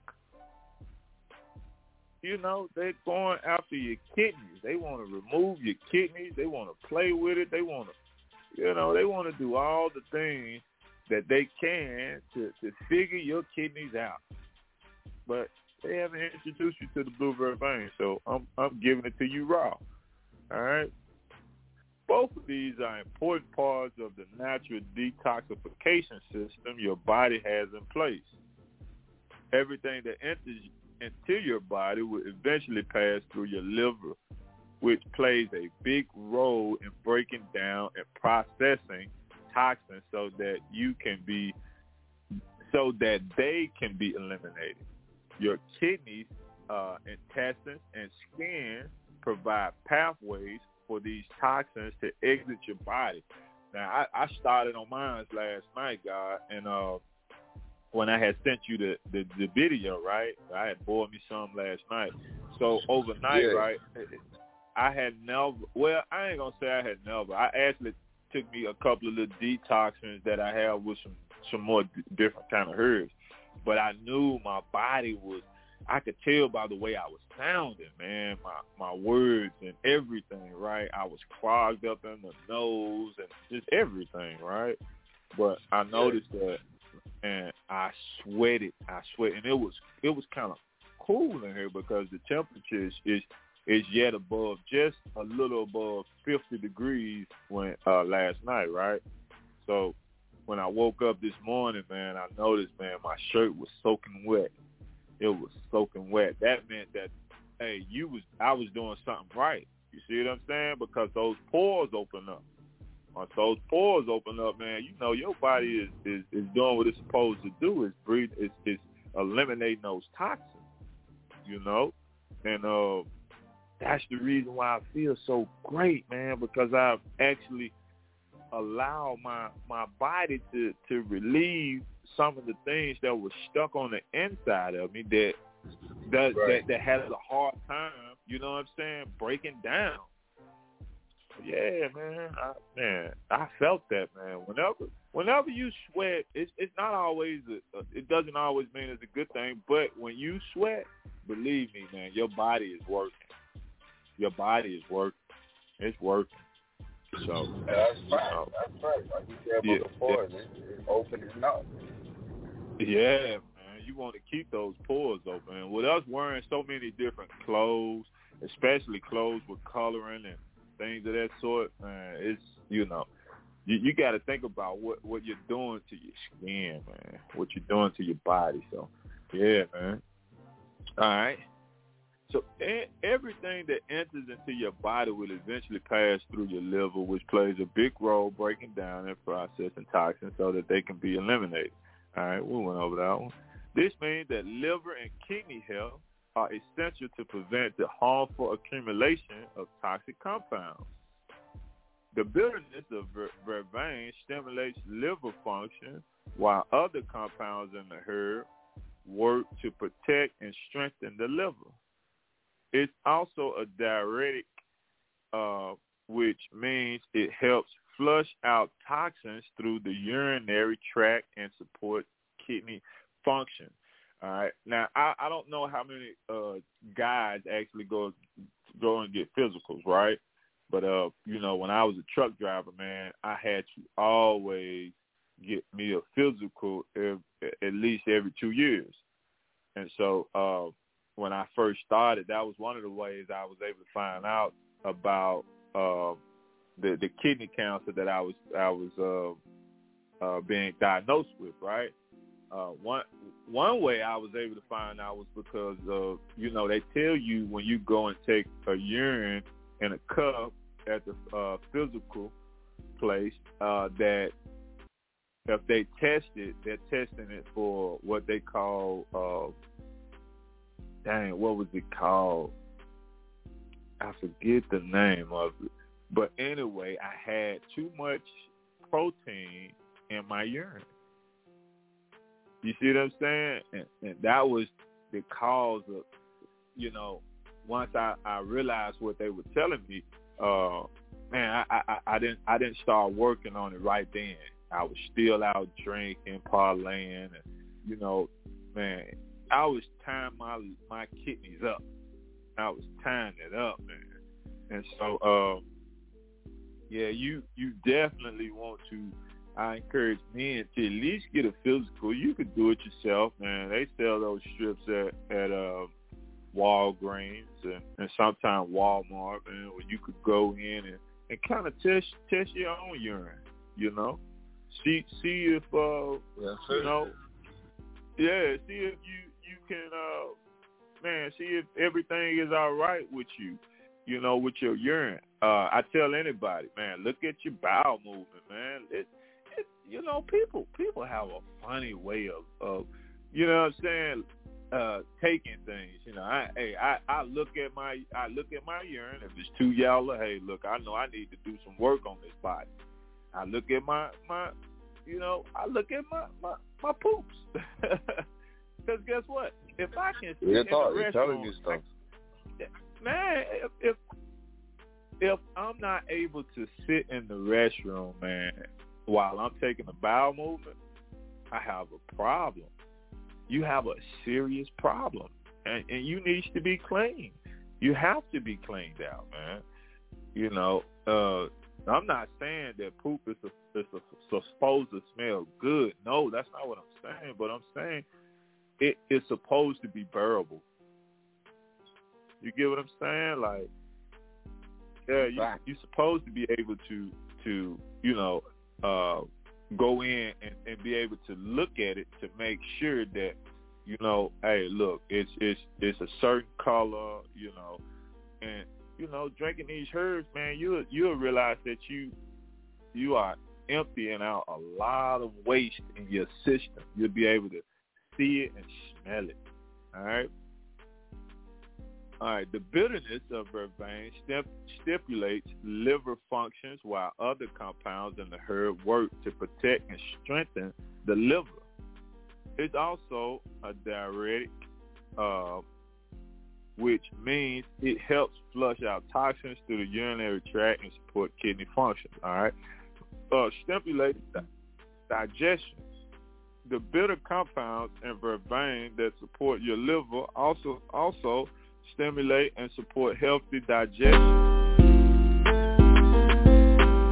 They're going after your kidneys. They want to remove your kidneys. They want to play with it. They want to, they want to do all the things that they can to figure your kidneys out. But they haven't introduced you to the Blue Vervain, so I'm giving it to you raw. All right? Both of these are important parts of the natural detoxification system your body has in place. Everything that enters into your body will eventually pass through your liver, which plays a big role in breaking down and processing toxins so that they can be eliminated. Your kidneys, intestines, and skin provide pathways for these toxins to exit your body. Now, I started on mine last night, God, and when I had sent you the video, right, I had boiled me some last night. So overnight, right, I had never, well, I ain't going to say I had never. I actually took me a couple of little detoxins that I have with some more different kind of herbs. But I knew my body was, I could tell by the way I was sounding, man, my words and everything, right? I was clogged up in the nose and just everything, right? But I noticed that, and I sweated, and it was kind of cool in here because the temperature is yet above, just a little above 50 degrees when last night, right? So when I woke up this morning, man, I noticed, man, my shirt was soaking wet. It was soaking wet. That meant that, hey, I was doing something right. You see what I'm saying? Because those pores open up. Once those pores open up, man, your body is doing what it's supposed to do. Is breathe. It's eliminating those toxins. And that's the reason why I feel so great, man, because I've actually allowed my body to relieve some of the things that were stuck on the inside of me that had a hard time, you know what I'm saying, breaking down. Yeah, man, I felt that, man. Whenever you sweat, it's not always it doesn't always mean it's a good thing, but when you sweat, believe me, man, your body is working. Your body is working. It's working. So that's right. That's right. Like you said before, it's opening up. Yeah, man. You want to keep those pores open. And with us wearing so many different clothes, especially clothes with coloring and things of that sort, man, it's, you got to think about what you're doing to your skin, man, what you're doing to your body. So, yeah, man. All right. So everything that enters into your body will eventually pass through your liver, which plays a big role breaking down and processing toxins so that they can be eliminated. All right, we went over that one. This means that liver and kidney health are essential to prevent the harmful accumulation of toxic compounds. The bitterness of vervain stimulates liver function, while other compounds in the herb work to protect and strengthen the liver. It's also a diuretic, which means it helps flush out toxins through the urinary tract and support kidney function. All right. Now, I don't know how many guys actually go and get physicals, right? But, when I was a truck driver, man, I had to always get me a physical at least every 2 years. And so when I first started, that was one of the ways I was able to find out about the kidney cancer that I was being diagnosed with, right? One way I was able to find out was because they tell you when you go and take a urine in a cup at the physical place that if they test it, they're testing it for what they call what was it called? I forget the name of it. But anyway, I had too much protein in my urine. You see what I'm saying? And that was the cause of, once I realized what they were telling me, man, I didn't start working on it right then. I was still out drinking, parlaying, and, man, I was tying my kidneys up. I was tying it up, man. And so, you definitely want to, I encourage men to at least get a physical. You could do it yourself, man. They sell those strips at Walgreens and sometimes Walmart, man, where you could go in and kind of test your own urine, See if, see if you can, see if everything is all right with you, with your urine. I tell anybody, man, look at your bowel movement, man. People have a funny way of taking things. I look at my urine. If it's too yellow, hey, look, I know I need to do some work on this body. I look at my poops. Because guess what? If I can sit in the restroom, telling you stuff. Man, if I'm not able to sit in the restroom, man, while I'm taking a bowel movement, I have a problem. You have a serious problem, and you need to be clean. You have to be cleaned out, man. I'm not saying that poop is supposed to smell good. No, that's not what I'm saying. But I'm saying it's supposed to be bearable. You get what I'm saying? Like, yeah, you're supposed to be able to go in and be able to look at it to make sure that, hey, look, it's a certain color, and drinking these herbs, man, you'll realize that you are emptying out a lot of waste in your system. You'll be able to see it and smell it. All right. The bitterness of vervain stimulates liver functions, while other compounds in the herb work to protect and strengthen the liver. It's also a diuretic, which means it helps flush out toxins through the urinary tract and support kidney function. All right. Stimulates digestion. The bitter compounds in vervain that support your liver also stimulate and support healthy digestion.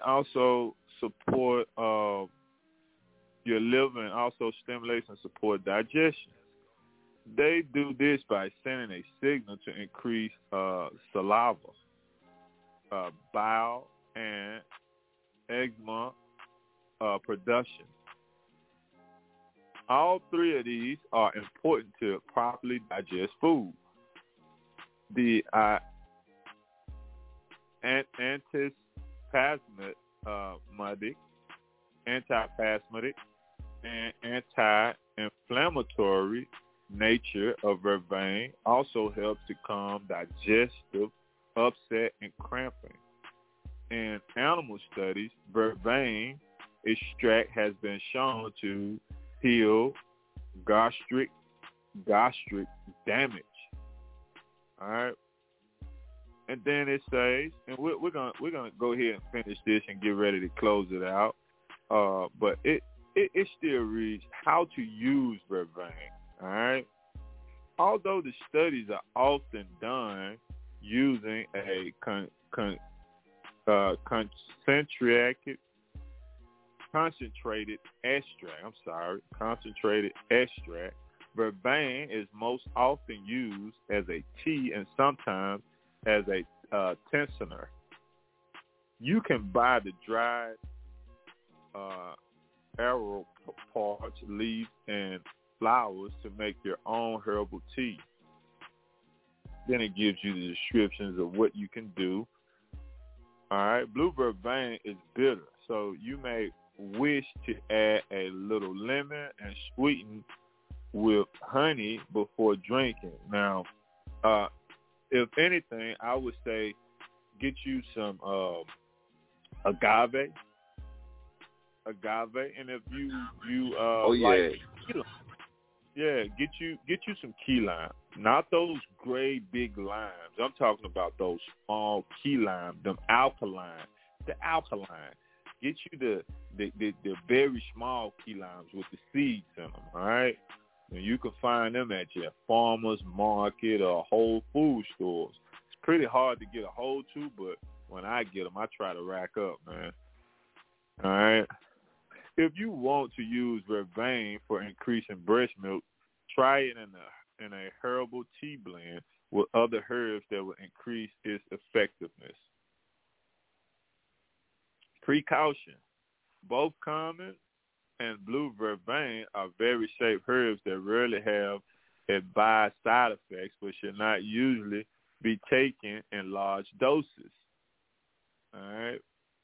also support your liver and also stimulates and support digestion. They do this by sending a signal to increase saliva, bile, and eczema production. All three of these are important to properly digest food. The antispasmodic, and anti-inflammatory nature of vervain also helps to calm digestive upset and cramping. In animal studies, vervain extract has been shown to heal gastric damage. All right, and then it says, and we're gonna go ahead and finish this and get ready to close it out. But it still reads how to use vervain. All right. Although the studies are often done using a concentrated extract, vervain is most often used as a tea and sometimes as a tensioner. You can buy the dried arrow parts, leaves, and flowers to make your own herbal tea. Then it gives you the descriptions of what you can do. All right, blue vervain is bitter, so you may wish to add a little lemon and sweeten with honey before drinking. Now, if anything, I would say get you some agave, and if you like, get you some key lime, not those gray big limes. I'm talking about those small key lime, them alkaline. Get you the very small key limes with the seeds in them. All right, and you can find them at your farmer's market or Whole Food stores. It's pretty hard to get a hold to, but when I get them, I try to rack up, man. All right. If you want to use vervain for increasing breast milk, try it in a herbal tea blend with other herbs that will increase its effectiveness. Precaution. Both common and blue vervain are very safe herbs that rarely have advised side effects, but should not usually be taken in large doses. All right.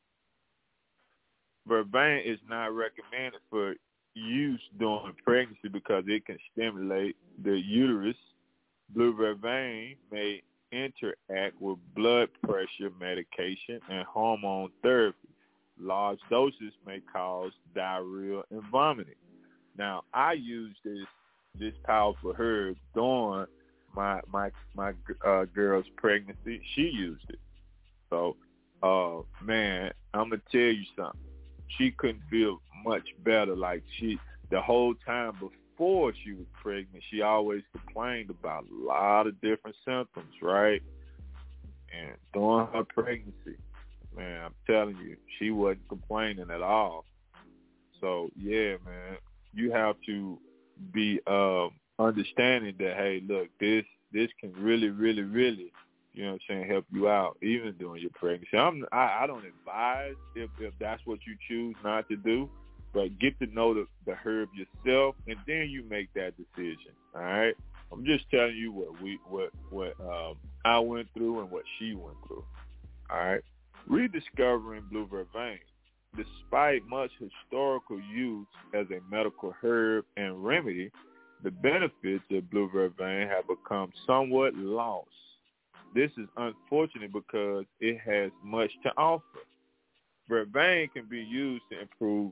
Vervain is not recommended for use during pregnancy because it can stimulate the uterus. Blue vervain may interact with blood pressure medication and hormone therapy. Large doses may cause diarrhea and vomiting. Now, I used this powerful herb during my girl's pregnancy. She used it. So, man, I'm gonna tell you something. She couldn't feel much better. Like the whole time before she was pregnant, she always complained about a lot of different symptoms, right? And during her pregnancy, man, I'm telling you, she wasn't complaining at all. So, yeah, man, you have to be understanding that, hey, look, this can really, really, really, you know what I'm saying, help you out, even during your pregnancy. I don't advise if that's what you choose not to do, but get to know the herb yourself, and then you make that decision, all right? I'm just telling you what I went through and what she went through, all right? Rediscovering blue vervain. Despite much historical use as a medical herb and remedy, the benefits of blue vervain have become somewhat lost. This is unfortunate because it has much to offer. Vervain can be used to improve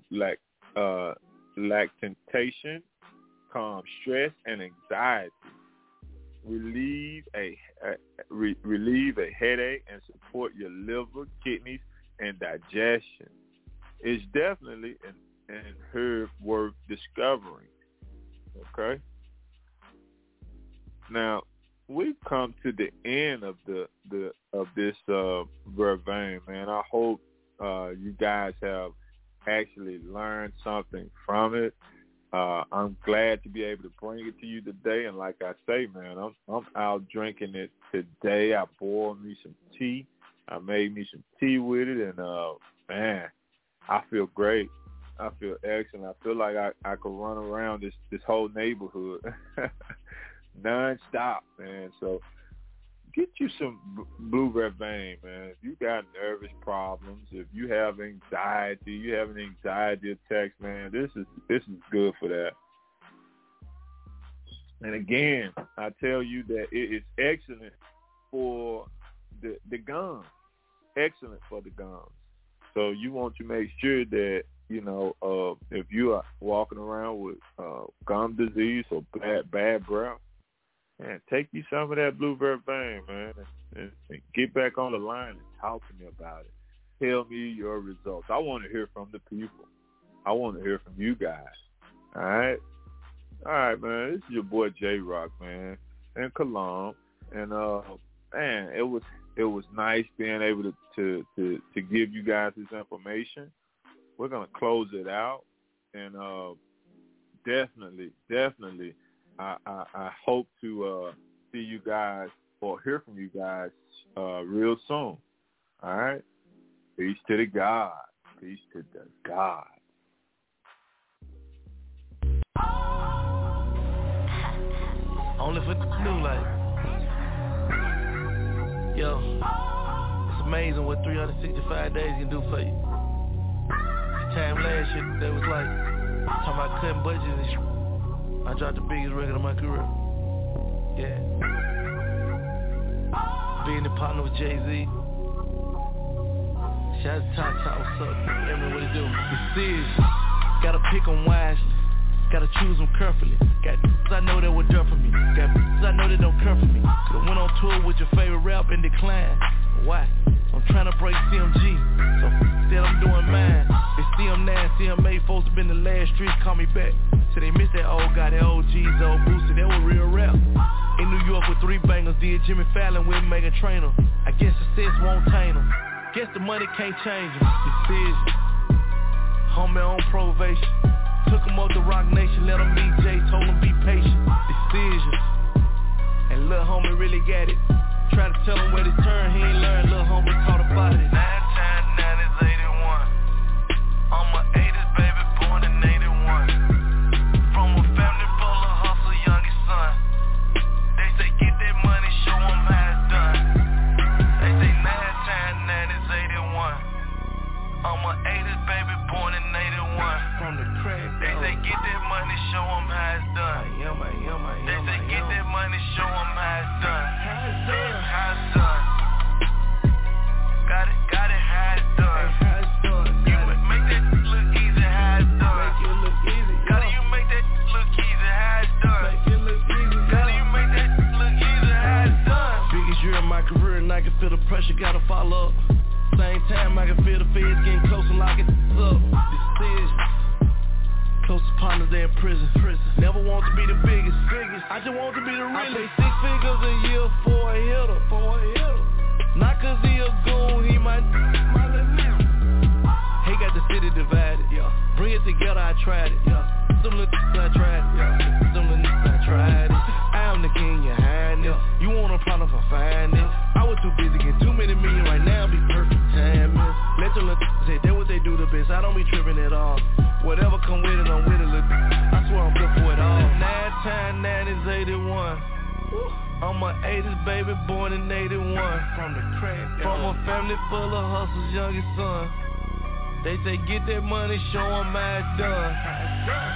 lactation, calm stress and anxiety, relieve a headache, and support your liver, kidneys, and digestion. It's definitely an herb worth discovering. Okay. Now, we've come to the end of this vervain, man. I hope you guys have actually learned something from it. I'm glad to be able to bring it to you today. And like I say, man, I'm out drinking it today. I boiled me some tea. I made me some tea with it, and man, I feel great. I feel excellent. I feel like I could run around this whole neighborhood non-stop, man. So get you some Blue Red Vein, man. If you got nervous problems, if you have anxiety, you have an anxiety attacks, man, this is good for that. And again, I tell you that it is excellent for the gums. Excellent for the gums. So you want to make sure that, you know, if you are walking around with gum disease or bad breath, man, take you some of that Blue Red Vein, man, and get back on the line and talk to me about it. Tell me your results. I want to hear from the people. I want to hear from you guys. All right? All right, man. This is your boy J-Rock, man, in Cologne. And, man, it was nice being able to give you guys this information. We're going to close it out. And definitely, I hope to see you guys or hear from you guys real soon. All right? Peace to the God. Peace to the God. Only for new life. Yo, it's amazing what 365 days can do for you. This time last year, that was like, talking about cutting budgets and shit. I dropped the biggest record of my career. Yeah. Being the partner with Jay-Z. Shout out to Tata, what's up? Emily, what it do? It's serious. Gotta pick them wisely. Gotta choose them carefully. Got I know that would done for me. Got I know that don't come for me. Could've went on tour with your favorite rap and declined. Why? I'm trying to break CMG. So instead I'm doing mine. They CM9, CM8 folks have been the last streets, call me back. So they miss that old guy, that old G's, old Boosie, that was real rap. In New York with 3 bangers, did Jimmy Fallon with Megan Trainor. I guess success won't tame them. Guess the money can't change them. Decision. Homie on probation. Took him up to Rock Nation, let him meet Jay, told him be patient. Decisions. And lil' homie really got it. Try to tell him where to turn, he ain't learned, lil' homie caught about it. 9 times 9 is 81. I'm a 80s baby, born in 81. From a family full of hustle, youngest son. They say get that money, show them how it's done. They say 9 times 9 is 81. I'm a 80s baby, born in 81. From the crack, they say get that money, show them how it's done. They say get that money, show them how it's done. How it's done. Got it how it's done. You make that look easy, how it's done. Make it look easy. Gotta you make that look easy, how it's done. Make it look easy. Gotta you make that look easy, how it's done. Biggest year in my career and I can feel the pressure, gotta follow up. Same time I can feel the feds getting close and locking up. Decision. Closest partners, they in prison. Never want to be the biggest. I just want to be the realest. I pay 6 figures a year for a hitter. Not cause he a goon, he might he got the city divided. Bring it together, I tried it. Some little I tried it. Some little I tried it. I am the king, your highness. You want a problem for finding. I was too busy getting too many million right now, be perfect timing. Let your little say that what they do the best. I don't be tripping at all. Whatever come with it, I'm with it. I swear I'm good for it all. 9 times 9 is 81. I'm a 80s baby, born in 81. From the crack, from a family full of hustles, youngest son. They say get that money, show them how it's done.